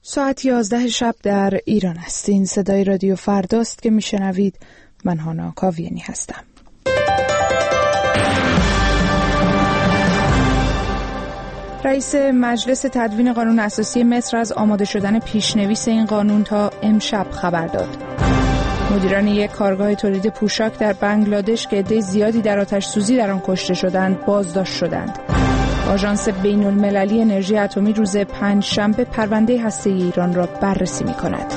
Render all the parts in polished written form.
ساعت 11 شب در ایران است. این صدای رادیو فرداست که میشنوید. من هانا کاویانی هستم. رئیس مجلس تدوین قانون اساسی مصر از آماده شدن پیشنویس این قانون تا امشب خبر داد. مدیران یک کارگاه تولید پوشاک در بنگلادش که عده زیادی در آتش سوزی در آن کشته شدند بازداشت شدند. آژانس بین‌المللی انرژی اتمی روز پنجشنبه پرونده هسته‌ای ایران را بررسی می‌کند.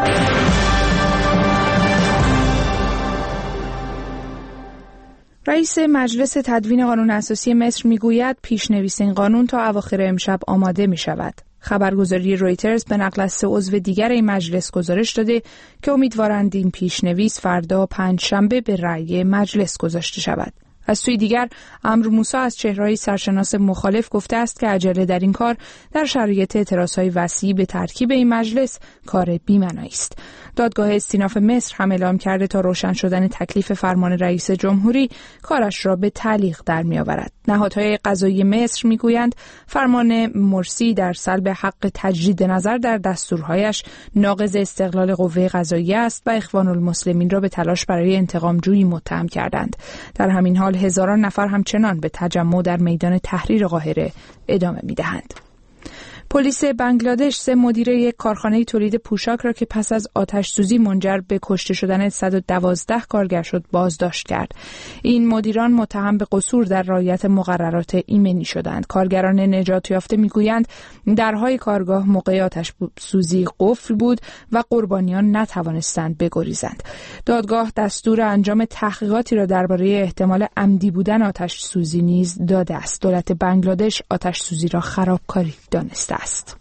رئیس مجلس تدوین قانون اساسی مصر میگوید پیشنویس این قانون تا اواخر امشب آماده می‌شود. خبرگزاری رویترز به نقل از 3 عضو دیگر این مجلس گزارش داده که امیدوارند این پیشنویس فردا پنجشنبه به رأی مجلس گذاشته شود. از سوی دیگر عمرو موسی از چهره‌های سرشناس مخالف گفته است که عجله در این کار در شرایط اعتراضهای وسیع به ترکیب این مجلس کار بی‌معنایی است. دادگاه استیناف مصر هم اعلام کرده تا روشن شدن تکلیف فرمان رئیس جمهوری کارش را به تعلیق در می‌آورد. نهادهای قضایی مصر می‌گویند فرمان مرسی در سلب حق تجدید نظر در دستورهایش ناقض استقلال قوه قضاییه است و اخوان المسلمین را به تلاش برای انتقام جویی متهم کردند. در همین حال هزاران نفر همچنان به تجمع در میدان تحریر قاهره ادامه می‌دهند. پلیس بنگلادش 3 مدیر یک کارخانه تولید پوشاک را که پس از آتش سوزی منجر به کشته شدن 112 کارگر شد بازداشت کرد. این مدیران متهم به قصور در رعایت مقررات ایمنی شدند. کارگران نجات یافته میگویند درهای کارگاه موقع آتش سوزی قفل بود و قربانیان نتوانستند بگریزند. دادگاه دستور انجام تحقیقاتی را درباره احتمال عمدی بودن آتش سوزی نیز داده است. دولت بنگلادش آتش سوزی را خرابکاری دانسته است.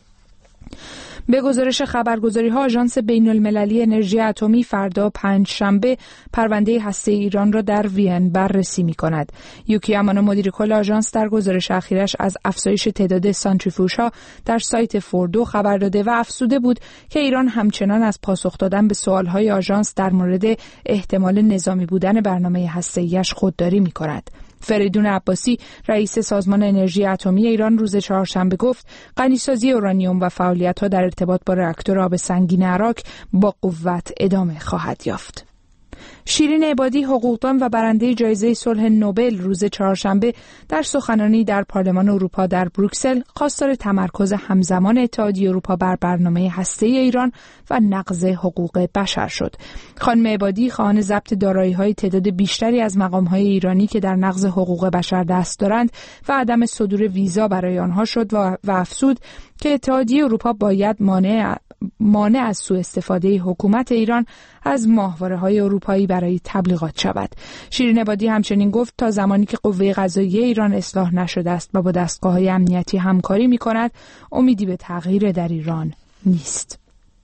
به گزارش خبرگزاری‌ها آژانس بین‌المللی انرژی اتمی فردا پنجشنبه پرونده هسته‌ای ایران را در وین بررسی می‌کند. یوکی امانو مدیر کل آژانس در گزارش اخیرش از افزایش تعداد سانتریفوژها در سایت فوردو خبر داده و افزوده بود که ایران همچنان از پاسخ دادن به سوال‌های آژانس در مورد احتمال نظامی بودن برنامه هسته‌ای‌اش خودداری می‌کند. فریدون عباسی رئیس سازمان انرژی اتمی ایران روز چهارشنبه گفت غنیسازی اورانیوم و فعالیت‌ها در ارتباط با راکتور آب سنگین عراق با قوت ادامه خواهد یافت. شیرین عبادی حقوقدان و برنده جایزه صلح نوبل روز چهارشنبه در سخنرانی در پارلمان اروپا در بروکسل خواستار تمرکز همزمان اتحادیه اروپا بر برنامه هسته‌ای ایران و نقض حقوق بشر شد. خانم عبادی خواهان ضبط دارایی‌های تعداد بیشتری از مقام‌های ایرانی که در نقض حقوق بشر دست دارند و عدم صدور ویزا برای آنها شد و افزود که اتحادیه اروپا باید مانع از سوء استفاده حکومت ایران از ماهواره‌های اروپایی برای تبلیغات شود. شیرین عبادی همچنین گفت تا زمانی که قوه قضاییه ایران اصلاح نشده است و با دستگاه‌های امنیتی همکاری می‌کند، امیدی به تغییر در ایران نیست.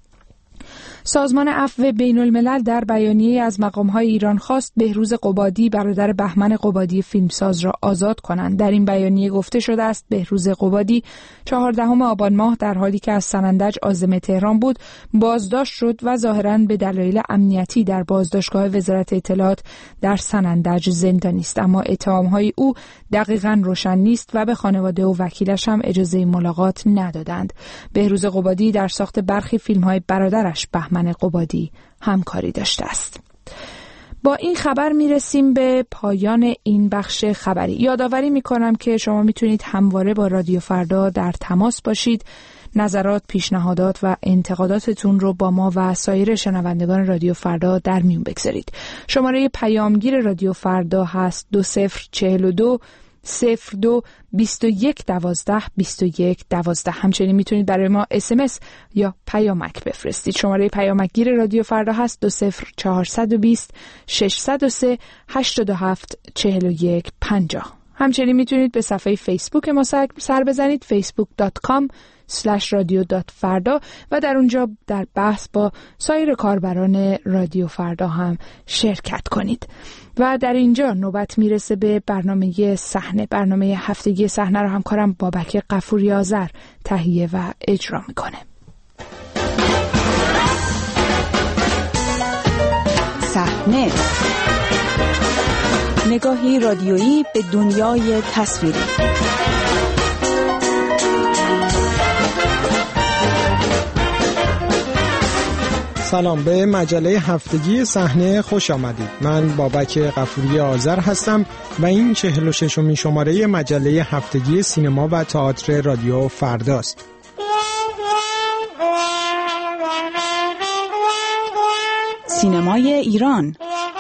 سازمان عفو بین‌الملل در بیانیه‌ای از مقام‌های ایران خواست بهروز قبادی برادر بهمن قبادی فیلمساز را آزاد کنند. در این بیانیه گفته شده است بهروز قبادی 14 آبان ماه در حالی که از سنندج عازم تهران بود بازداشت شد و ظاهراً به دلایل امنیتی در بازداشتگاه وزارت اطلاعات در سنندج زندانی است، اما اتهام‌های او دقیقاً روشن نیست و به خانواده و وکیلش هم اجازه ملاقات ندادند. بهروز قبادی در ساخت برخی فیلم‌های برادرش بهمن قبادی همکاری داشته است. با این خبر میرسیم به پایان این بخش خبری. یادآوری میکنم که شما میتونید همواره با رادیو فردا در تماس باشید. نظرات، پیشنهادات و انتقاداتتون رو با ما و سایر شنوندگان رادیو فردا در میون بگذارید. شماره پیامگیر رادیو فردا هست 2042 02 21 12 21 12. همچنین میتونید برای ما SMS یا پیامک بفرستید. شماره پیامکگیر رادیو فردا هست 20420 603 87 41 50. همچنین میتونید به صفحه فیسبوک ما سر بزنید facebook.com/radio.farda و در اونجا در بحث با سایر کاربران رادیو فردا هم شرکت کنید. و در اینجا نوبت میرسه به برنامه صحنه. برنامه هفتگی صحنه رو همکارم بابک غفوری آذر تهیه و اجرا میکنه. صحنه، نگاهی رادیویی به دنیای تصویری. سلام، به مجله هفتگی صحنه خوش آمدید. من بابک غفوری آذر هستم و این 46مین شماره مجله هفتگی سینما و تئاتر رادیو فرداست. سینمای ایران.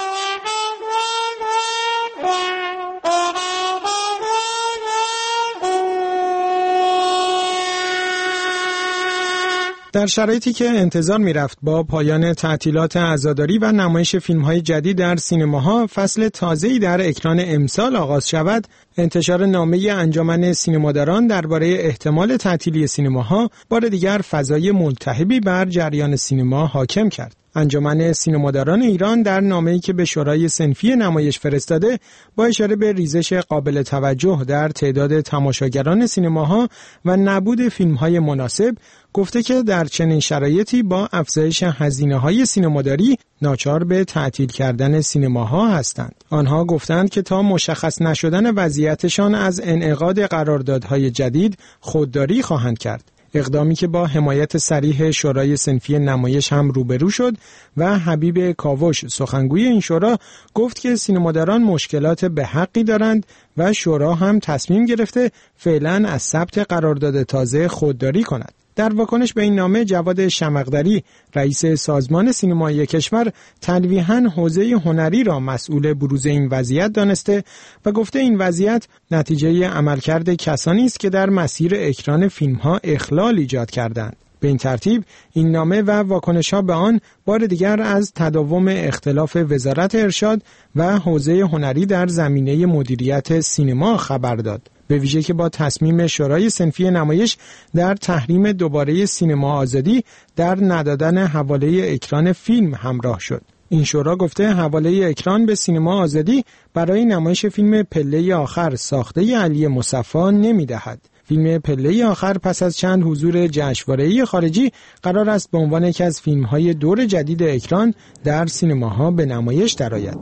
در شرایطی که انتظار می‌رفت با پایان تعطیلات عزاداری و نمایش فیلم‌های جدید در سینماها فصل تازه‌ای در اکران امسال آغاز شود، انتشار نامه انجمن سینماداران درباره احتمال تعطیلی سینماها بار دیگر فضای ملتهبی بر جریان سینما حاکم کرد. انجمن سینماداران ایران در نامه‌ای که به شورای صنفی نمایش فرستاده با اشاره به ریزش قابل توجه در تعداد تماشاگران سینماها و نبود فیلم‌های مناسب گفته که در چنین شرایطی با افزایش هزینه‌های سینماداری ناچار به تعطیل کردن سینماها هستند. آنها گفتند که تا مشخص نشدن وضعیتشان از انعقاد قراردادهای جدید خودداری خواهند کرد. اقدامی که با حمایت صریح شورای صنفی نمایش هم روبرو شد و حبیب کاوش سخنگوی این شورا گفت که سینماداران مشکلات به حقی دارند و شورا هم تصمیم گرفته فعلا از ثبت قرارداد تازه خودداری کند. در واکنش به این نامه جواد شمقدری رئیس سازمان سینمایی کشور تلویحاً حوزه هنری را مسئول بروز این وضعیت دانسته و گفته این وضعیت نتیجه عملکرد کسانی است که در مسیر اکران فیلم‌ها اخلال ایجاد کردند. به این ترتیب این نامه و واکنش‌ها به آن بار دیگر از تداوم اختلاف وزارت ارشاد و حوزه هنری در زمینه مدیریت سینما خبر داد. به ویژه که با تصمیم شورای صنفی نمایش در تحریم دوباره سینما آزادی در ندادن حواله اکران فیلم همراه شد. این شورا گفته حواله اکران به سینما آزادی برای نمایش فیلم پله آخر ساخته علی مصفی نمی‌دهد. فیلم پله آخر پس از چند حضور جشنواره‌ای خارجی قرار است به عنوان یکی از فیلم‌های دور جدید اکران در سینماها به نمایش درآید.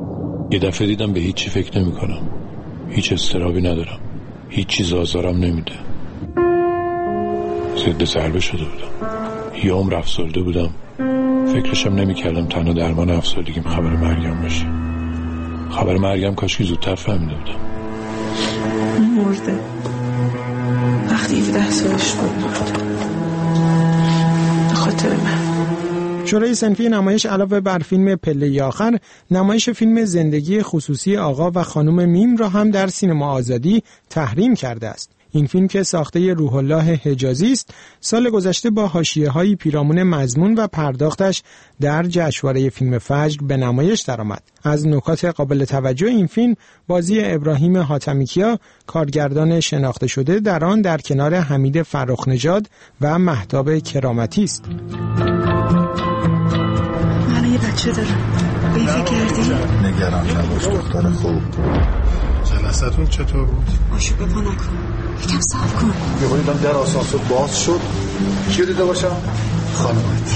یه دفعه دیدم به هیچ چی فکر نمی‌کنم. هیچ اضطرابی ندارم. هیچ چیز آزارم نمیده. ضد ضربه شده بودم. یه عمر افسرده بودم. فکرشم نمی‌کردم تنها درمان افسردگیم خبر مرگم باشه. خبر مرگم کاش که زودتر فهمیده بودم. مرده. وقتی 17 سالش بود مرده. به خاطر من. شورای صنفی نمایش علاوه بر فیلم پله آخر، نمایش فیلم زندگی خصوصی آقا و خانم میم را هم در سینما آزادی تحریم کرده است. این فیلم که ساخته روح الله حجازی است، سال گذشته با حاشیه‌های پیرامون مضمون و پرداختش در جشنواره فیلم فجر به نمایش درآمد. از نکات قابل توجه این فیلم بازی ابراهیم حاتمیکیا، کارگردان شناخته شده در آن در کنار حمید فرخ‌نژاد و مهتاب کرامتی است. من یه بچه دارم. به این فکر کردی؟ نگران نباش دختر خوب. جلساتون چطور بود؟ آشوب پا نکن. یکم صبر کن. یه بار دیدم در آسانسور باز شد. کیو دیده باشم؟ خانمت.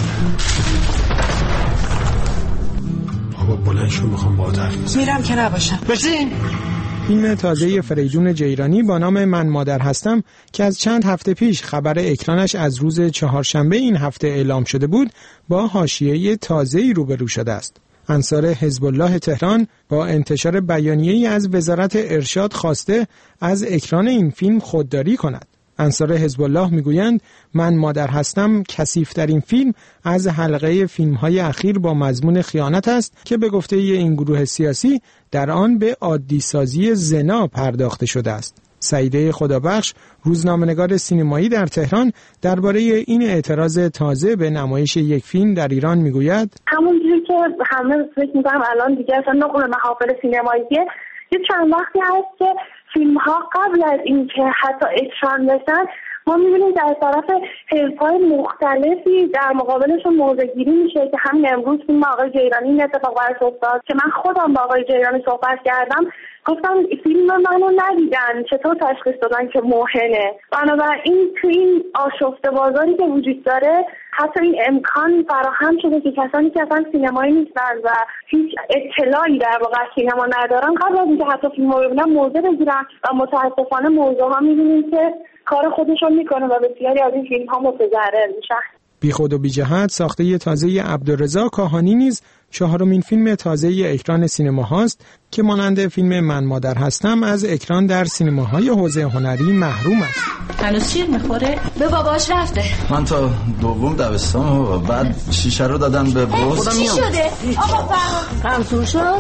بابا بلند شو، میخوام باهات حرف بزنم. میرم که نباشم. بشین. فیلم تازه فریدون جیرانی با نام من مادر هستم که از چند هفته پیش خبر اکرانش از روز چهارشنبه این هفته اعلام شده بود، با حاشیه تازه‌ای روبرو شده است. انصار حزب الله تهران با انتشار بیانیه‌ای از وزارت ارشاد خواسته از اکران این فیلم خودداری کند. انصار حزب الله میگویند من مادر هستم کثیف‌ترین فیلم از حلقه فیلم‌های اخیر با مضمون خیانت است که به گفته این گروه سیاسی در آن به عادی‌سازی زنا پرداخته شده است. سعیده خدابخش، روزنامه‌نگار سینمایی در تهران، درباره این اعتراض تازه به نمایش یک فیلم در ایران میگوید همونجوری که همه فکر می‌کنم الان دیگه اصلا نقل محافل سینمایی یه چند وقتی هست که فیلم‌ها قبل از اینکه حتی اکران بشن ما می‌بینیم در طرف حزب‌های مختلفی در مقابلشون موضع‌گیری میشه که همین امروز فیلم آقای جیرانی این اتفاق براش افتاد که من خودم با آقای جیرانی صحبت کردم، گفتم فیلم منو ندیدن چطور تشخیص دادن که موهنه. بنابراین تو این آشفته بازاری که وجود داره حتی این امکان فراهم شده که کسانی که اصلا سینمایی نیستن و هیچ اطلاعی در واقع سینما ندارن قبل از اینکه حتی فیلم رو ببینن موضع بگیرن و متاسفانه موضوع ها می‌بینیم که کار خودشون میکنه و بسیاری از این فیلم ها متضرر میشن. بیخود و بی‌جهت ساخته تازه عبدالرضا کاهانی نیز چهارمین فیلم تازه اکران سینما هاست که مانند فیلم من مادر هستم از اکران در سینماهای حوزه هنری محروم است. هنوز شیر میخوره؟ به باباش رفته. من تا دوم دبستان و بعد شیشه رو دادن به بز. چی شده؟ آقا قمصور شد؟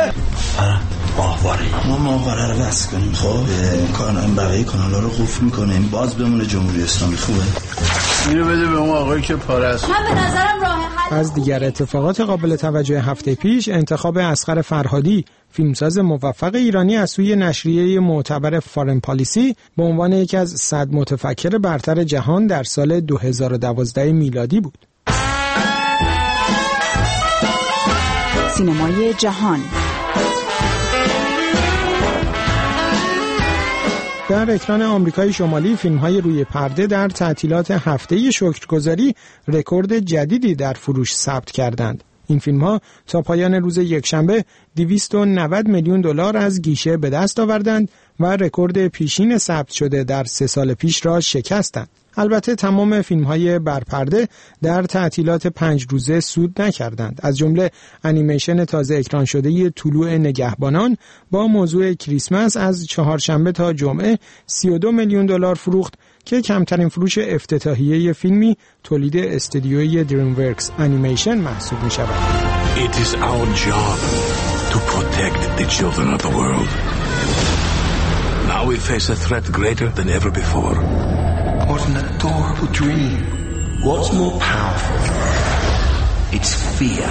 ما ماهواره رو بس کنیم. خب بقیه کانالا رو قفل میکنیم باز بمونه جمهوری اسلامی. خوبه اینو بده به اون آقایی که پاره است. من به نظرم راه حل. از دیگر اتفاقات قابل توجه هفته پیش انتخاب اصغر فرهادی، فیلمساز موفق ایرانی از سوی نشریه معتبر فارن پالیسی به عنوان یکی از 100 متفکر برتر جهان در سال 2012 میلادی بود. سینمای جهان. در اکران آمریکای شمالی فیلم‌های روی پرده در تعطیلات هفته شکرگزاری رکورد جدیدی در فروش ثبت کردند. این فیلم‌ها تا پایان روز یکشنبه 290 میلیون دلار از گیشه به دست آوردند و رکورد پیشین ثبت شده در 3 سال پیش را شکستند. البته تمام فیلم‌های برپرده در تعطیلات 5 روزه سود نکردند. از جمله انیمیشن تازه اکران شده طلوع نگهبانان با موضوع کریسمس از چهارشنبه تا جمعه 32 میلیون دلار فروخت که کمترین فروش افتتاحیه فیلمی تولید استودیوی دریمورکس انیمیشن محسوب می‌شود. It is our job to protect the children of the world. Now we face a threat greater than ever before. What an adorable dream. What's more powerful? It's fear.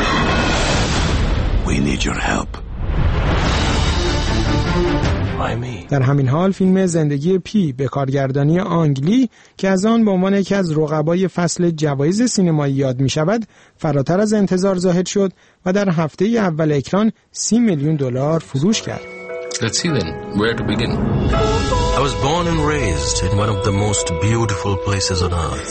We need your help. در همین حال فیلم زندگی پی به کارگردانی آنگلی که از آن به عنوان یکی از رقبای فصل جوایز سینمایی یاد می شود فراتر از انتظار ظاهر شد و در هفته اول اکران 30 میلیون دلار فروش کرد. Let's see then, where to begin? I was born and raised in one of the most beautiful places on earth.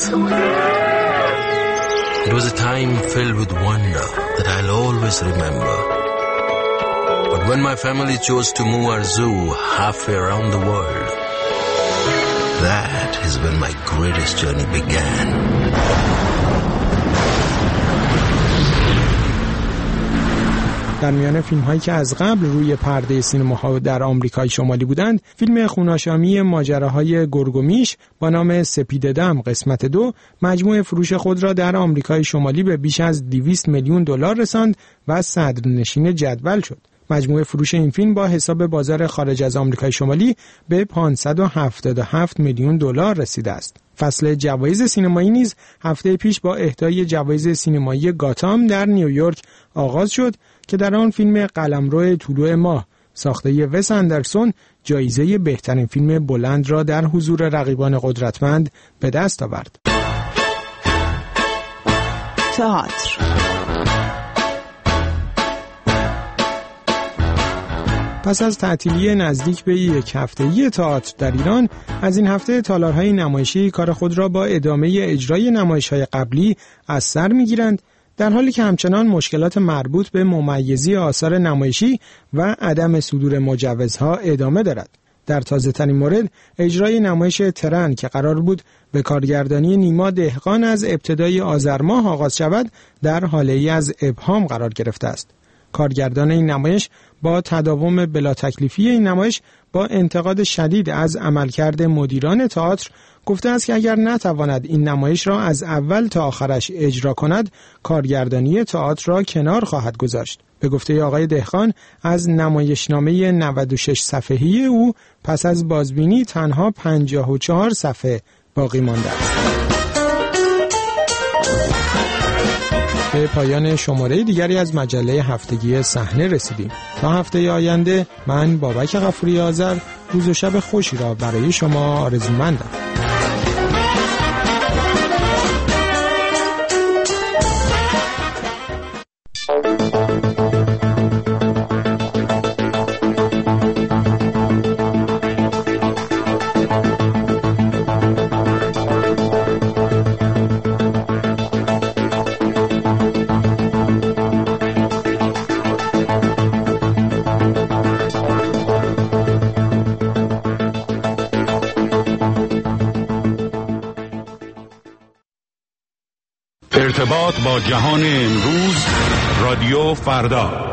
It was a time filled with wonder that I'll always remember. But when my family chose to move our zoo halfway around the world, that is when my greatest journey began. در میان فیلم‌هایی که از قبل روی پرده سینماها در آمریکای شمالی بودند، فیلم خوناشامی ماجراهای گرگ و میش با نام سپید دم قسمت 2 مجموع فروش خود را در آمریکای شمالی به بیش از 200 میلیون دلار رساند و صدرنشین جدول شد. مجموع فروش این فیلم با حساب بازار خارج از آمریکای شمالی به 577 میلیون دلار رسیده است. فصل جوایز سینمایی نیز هفته پیش با اهدای جوایز سینمایی گاتام در نیویورک آغاز شد که در آن فیلم قلمرو طلوع ماه ساخته وس اندرسون جایزه بهترین فیلم بلند را در حضور رقیبان قدرتمند به دست آورد. تئاتر. پس از تعطیلی نزدیک به یک هفته‌ای تئاتر در ایران، از این هفته تالارهای نمایشی کار خود را با ادامه اجرای نمایش‌های قبلی از سر می‌گیرند، در حالی که همچنان مشکلات مربوط به ممیزی آثار نمایشی و عدم صدور مجوزها ادامه دارد. در تازه‌ترین مورد، اجرای نمایش ترن که قرار بود به کارگردانی نیما دهقان از ابتدای آذر ماه آغاز شود، در حاله‌ای از ابهام قرار گرفته است. کارگردان این نمایش با تداوم بلا تکلیفی این نمایش با انتقاد شدید از عملکرد مدیران تئاتر گفته است که اگر نتواند این نمایش را از اول تا آخرش اجرا کند، کارگردانی تئاتر را کنار خواهد گذاشت. به گفته آقای دهقان، از نمایشنامه 96 صفحه‌ای او پس از بازبینی تنها 54 صفحه باقی مانده است. به پایان شماره دیگری از مجله هفتگی صحنه رسیدیم. تا هفته آینده من بابک غفوری آذر روز و شب خوشی را برای شما آرزومندم. ارتباط با جهان امروز، رادیو فردا.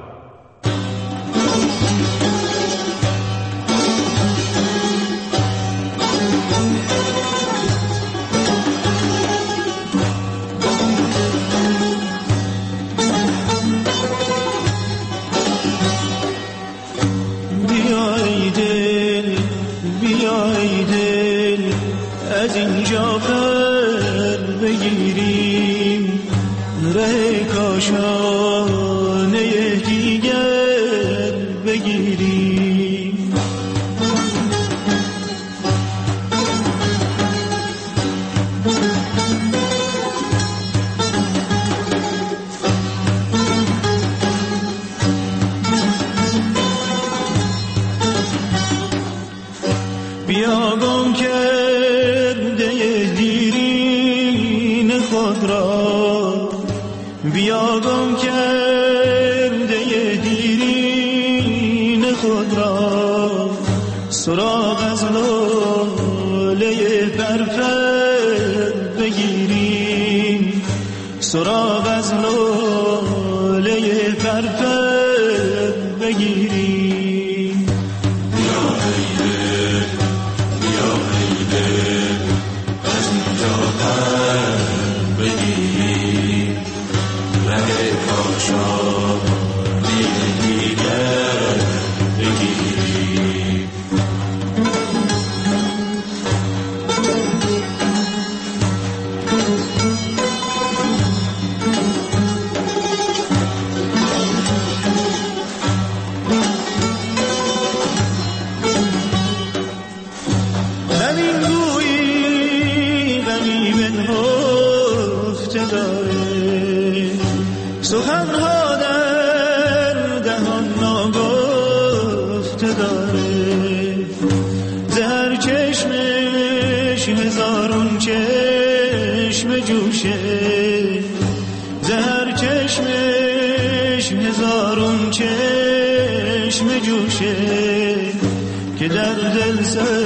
که در دل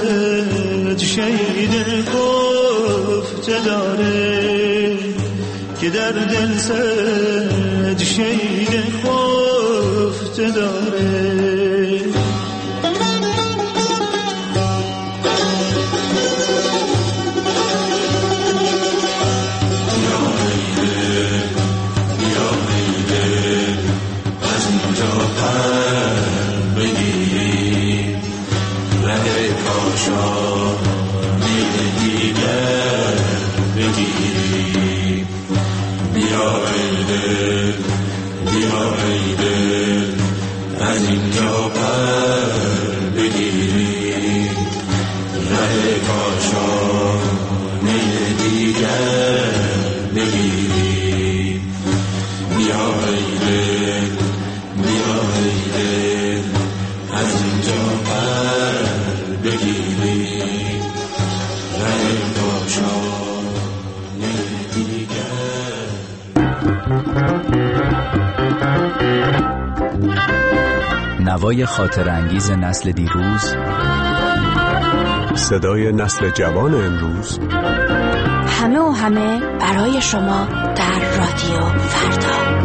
زد شهید خفته داره، که در دل زد شهید خفته داره. نوای خاطر انگیز نسل دیروز، صدای نسل جوان امروز، همه و همه برای شما در رادیو فردا.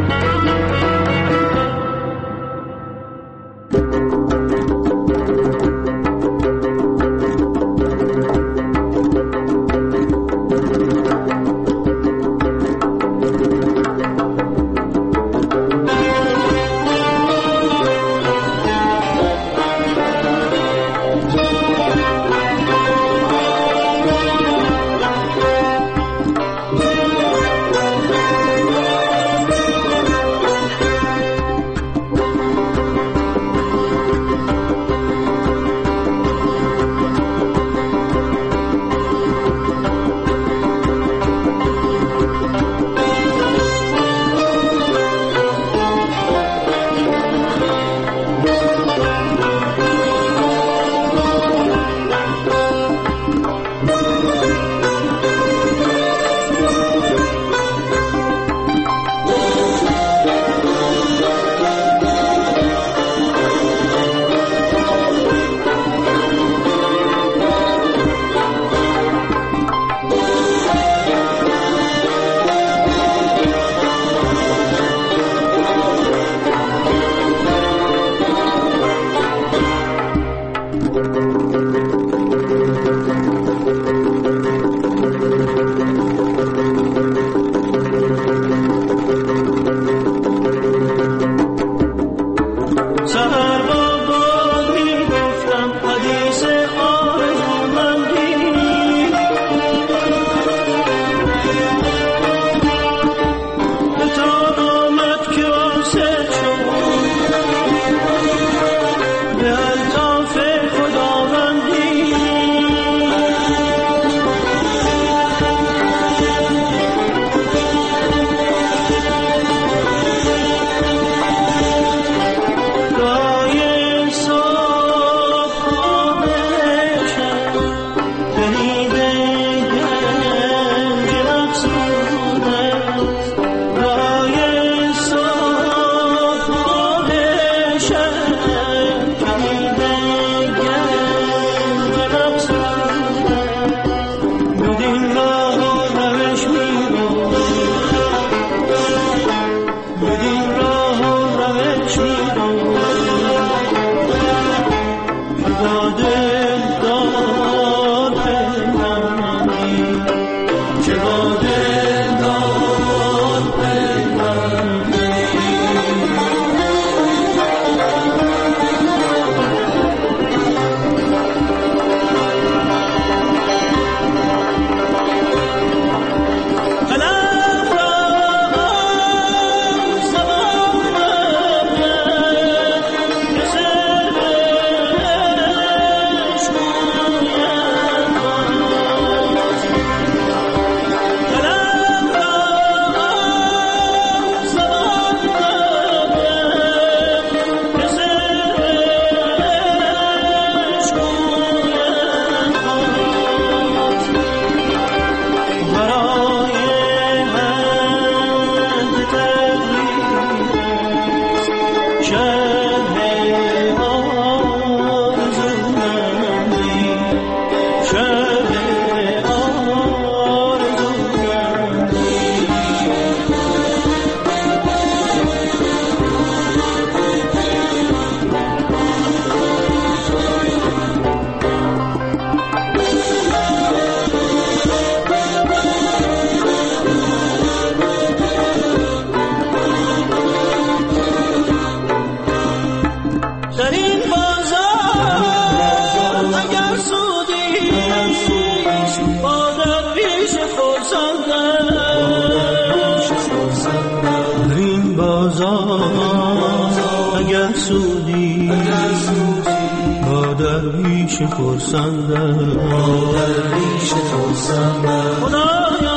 ریش خرسندم در ریش خرسندم خدایا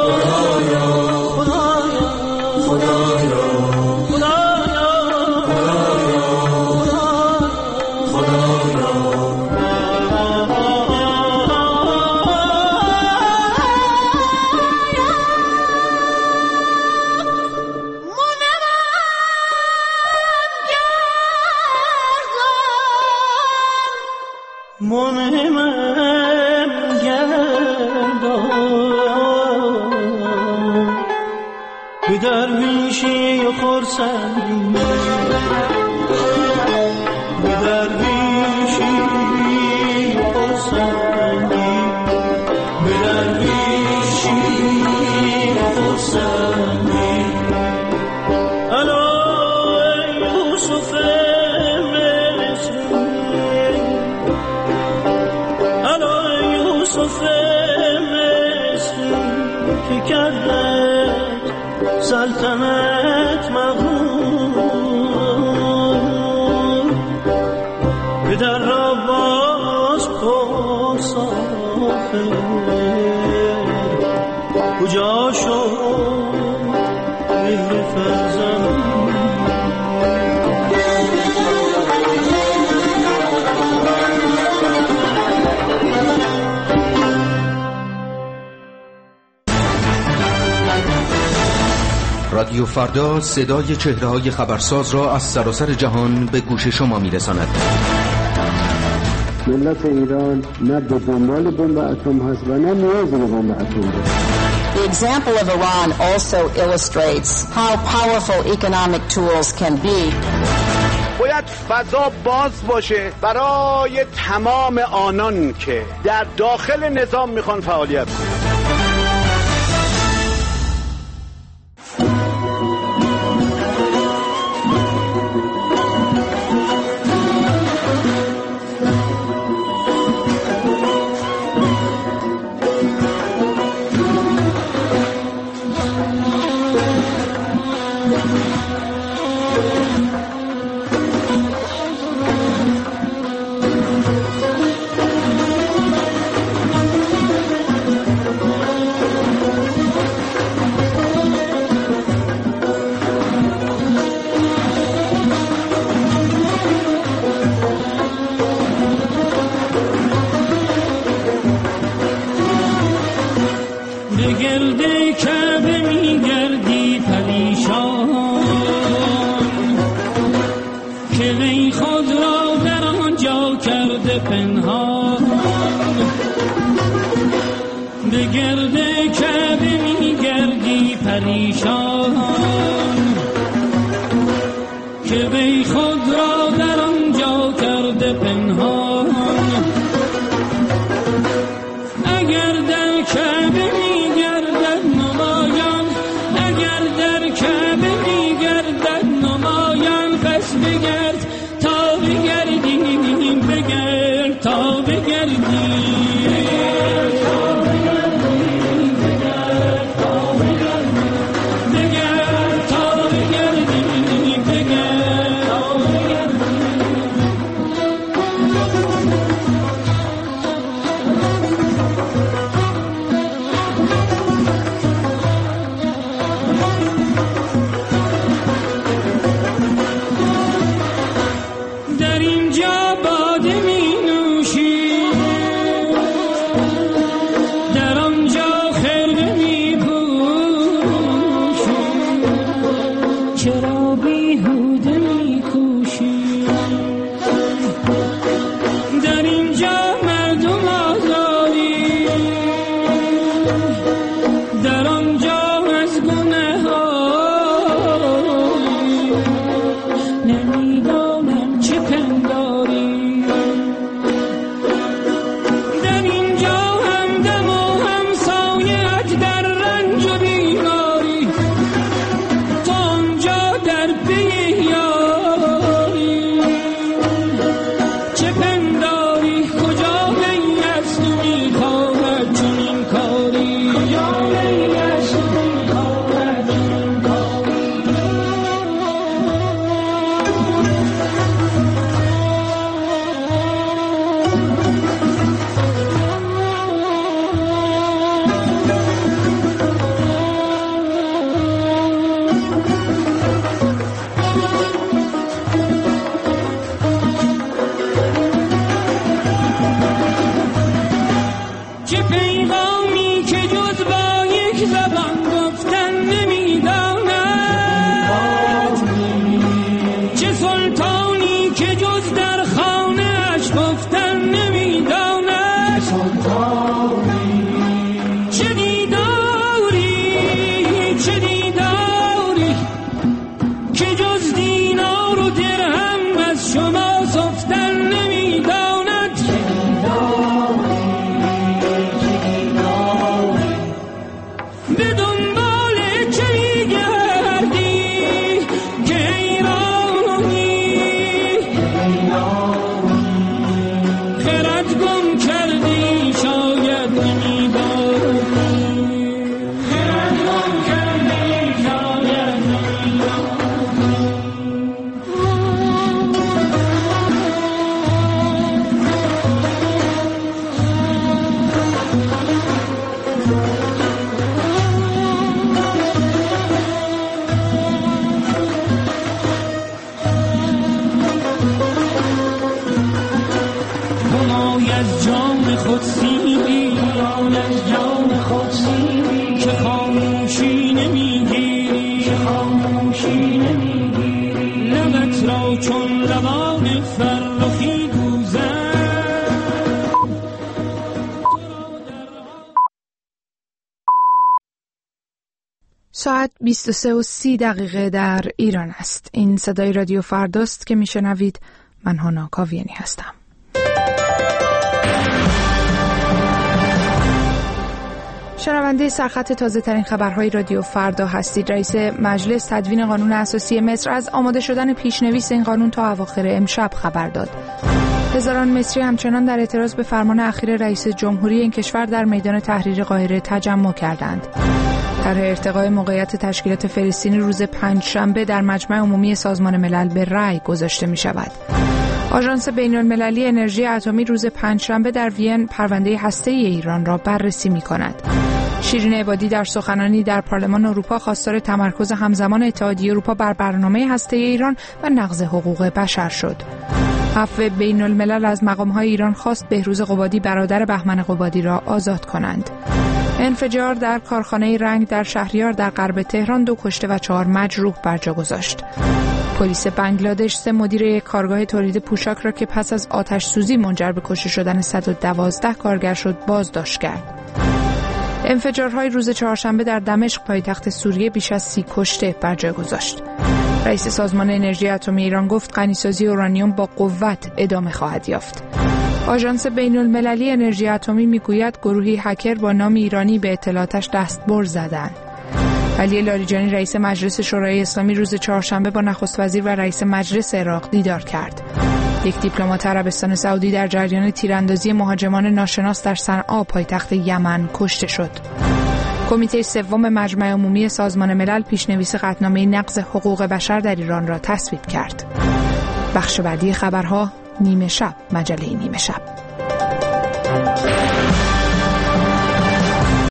به درویشی خرسندی به درویشی خرسندی به درویشی خرسندی الا یوسف مصری الا یوسف مصری که کرده سلطنت مغرور به در را باز کن سافر کجا شد مهر فرزند رادیو فردا صدای چهره‌های خبرساز را از سراسر جهان به گوش شما می‌رساند. ملت ایران نه به دنبال بمب اتم هست و نه نیاز به بمب اتم دارد. The example of Iran also illustrates how powerful economic tools can be. باید فضا باز باشه برای تمام آنان که در داخل نظام میخوان فعالیت کنند. ساعت 23:30 در ایران است. این صدای رادیو فرداست که میشنوید. من هانا کاویانی هستم. شنونده سرخط تازه ترین خبرهای رادیو فردا هستید. رئیس مجلس تدوین قانون اساسی مصر از آماده شدن پیشنویس این قانون تا اواخر امشب خبر داد. هزاران مصری همچنان در اعتراض به فرمان اخیر رئیس جمهوری این کشور در میدان تحریر قاهره تجمع کردند. طرح ارتقای موقعیت تشکیلات فلسطینی روز پنجشنبه در مجمع عمومی سازمان ملل به رأی گذاشته می شود. آژانس بین‌المللی انرژی اتمی روز پنجشنبه در وین پرونده هسته‌ای ایران را بررسی می کند. شیرین عبادی در سخنرانی در پارلمان اروپا خواستار تمرکز همزمان اتحادیه اروپا بر برنامه هسته‌ای ایران و نقض حقوق بشر شد. عفو بین‌الملل از مقام‌های ایران خواست بهروز قبادی برادر بهمن قبادی را آزاد کنند. انفجار در کارخانه رنگ در شهریار در غرب تهران 2 کشته و 4 مجروح بر جا گذاشت. پلیس بنگلادش 3 مدیر یک کارگاه تولید پوشاک را که پس از آتش سوزی منجر به کشته شدن 112 کارگر شد بازداشت کرد. انفجارهای روز چهارشنبه در دمشق پایتخت سوریه بیش از 30 کشته بر جا گذاشت. رئیس سازمان انرژی اتمی ایران گفت غنیسازی اورانیوم با قوت ادامه خواهد یافت. آژانس بین‌المللی انرژی اتمی میگوید گروهی هکر با نام ایرانی به اطلاعاتش دستبرد زدند. علی لاریجانی رئیس مجلس شورای اسلامی روز چهارشنبه با نخست وزیر و رئیس مجلس عراق دیدار کرد. یک دیپلمات عربستان سعودی در جریان تیراندازی مهاجمان ناشناس در صنعا پایتخت یمن کشته شد. کمیته سوم مجمع عمومی سازمان ملل پیشنویس قطعنامه نقض حقوق بشر در ایران را تصویب کرد. بخش بعدی خبرها نیمه شب، مجله نیمه شب.